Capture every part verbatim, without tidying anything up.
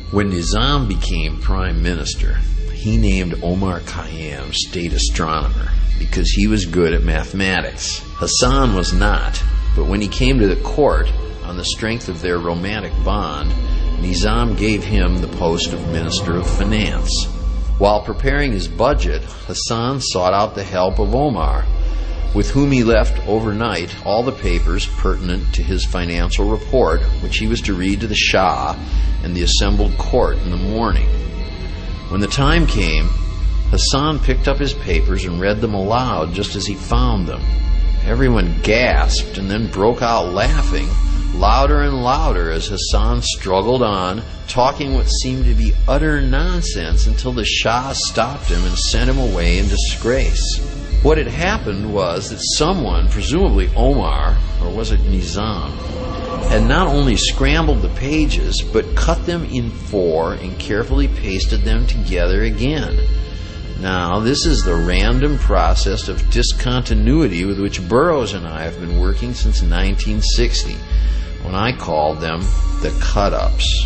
When Nizam became prime minister, he named Omar Khayyam state astronomer because he was good at mathematics. Hassan was not, but when he came to the court, on the strength of their romantic bond, Nizam gave him the post of Minister of Finance. While preparing his budget, Hassan sought out the help of Omar, with whom he left overnight all the papers pertinent to his financial report, which he was to read to the Shah and the assembled court in the morning. When the time came, Hassan picked up his papers and read them aloud just as he found them. Everyone gasped and then broke out laughing, louder and louder, as Hassan struggled on, talking what seemed to be utter nonsense until the Shah stopped him and sent him away in disgrace. What had happened was that someone, presumably Omar, or was it Nizam, had not only scrambled the pages, but cut them in four and carefully pasted them together again. Now, this is the random process of discontinuity with which Burroughs and I have been working since nineteen sixty, when I called them the cut-ups.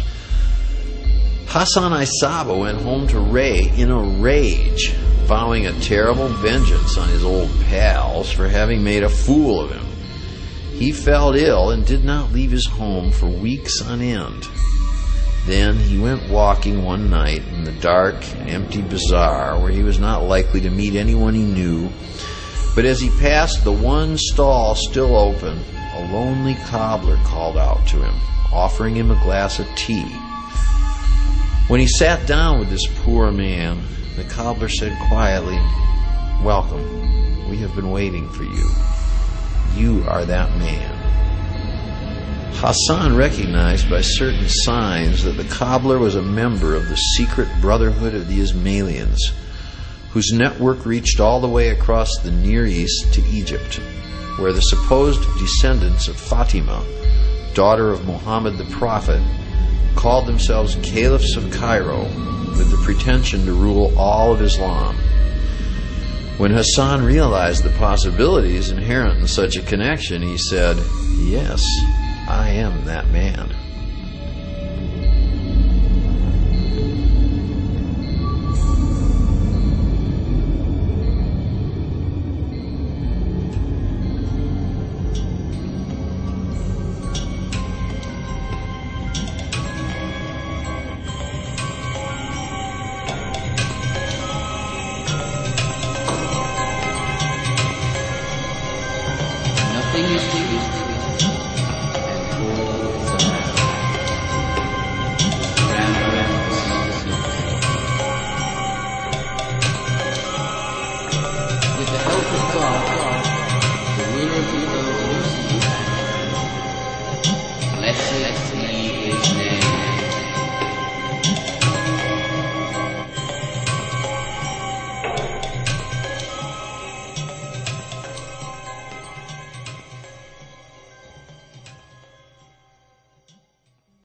Hassan Aisaba went home to Ray in a rage, vowing a terrible vengeance on his old pals for having made a fool of him. He fell ill and did not leave his home for weeks on end. Then he went walking one night in the dark and empty bazaar where he was not likely to meet anyone he knew. But as he passed the one stall still open, a lonely cobbler called out to him, offering him a glass of tea. When he sat down with this poor man, the cobbler said quietly, "Welcome. We have been waiting for you. You are that man." Hassan recognized by certain signs that the cobbler was a member of the secret brotherhood of the Ismailians, whose network reached all the way across the Near East to Egypt, where the supposed descendants of Fatima, daughter of Muhammad the Prophet, called themselves Caliphs of Cairo with the pretension to rule all of Islam. When Hassan realized the possibilities inherent in such a connection, he said, "Yes, I am that man." Nothing is true, and all is a lie. Random is with the help of God, the ruler of the world lives in you. Blessed